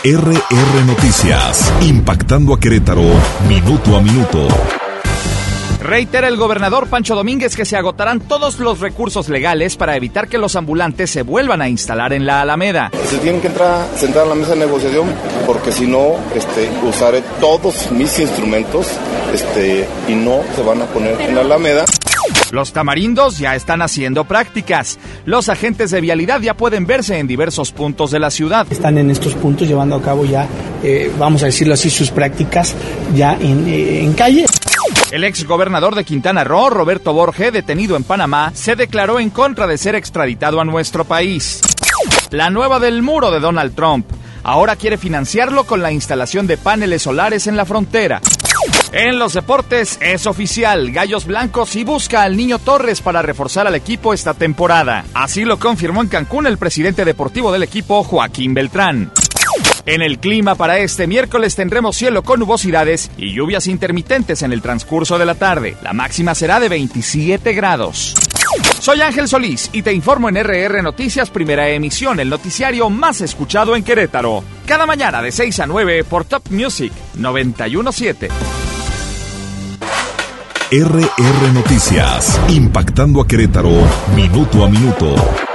RR Noticias, impactando a Querétaro, minuto a minuto. Reitera el gobernador Pancho Domínguez que se agotarán todos los recursos legales para evitar que los ambulantes se vuelvan a instalar en la Alameda. Se tienen que sentar a la mesa de negociación porque si no, usaré todos mis instrumentos y no se van a poner en la Alameda. Los tamarindos ya están haciendo prácticas. Los agentes de vialidad ya pueden verse en diversos puntos de la ciudad. Están en estos puntos llevando a cabo ya, vamos a decirlo así, sus prácticas ya en calle. El exgobernador de Quintana Roo, Roberto Borge, detenido en Panamá, se declaró en contra de ser extraditado a nuestro país. La nueva del muro de Donald Trump. Ahora quiere financiarlo con la instalación de paneles solares en la frontera. En los deportes es oficial, Gallos Blancos y busca al Niño Torres para reforzar al equipo esta temporada. Así lo confirmó en Cancún el presidente deportivo del equipo, Joaquín Beltrán. En el clima para este miércoles tendremos cielo con nubosidades y lluvias intermitentes en el transcurso de la tarde. La máxima será de 27 grados. Soy Ángel Solís y te informo en RR Noticias Primera Emisión, el noticiario más escuchado en Querétaro. Cada mañana de 6 a 9 por Top Music 91.7. RR Noticias, impactando a Querétaro, minuto a minuto.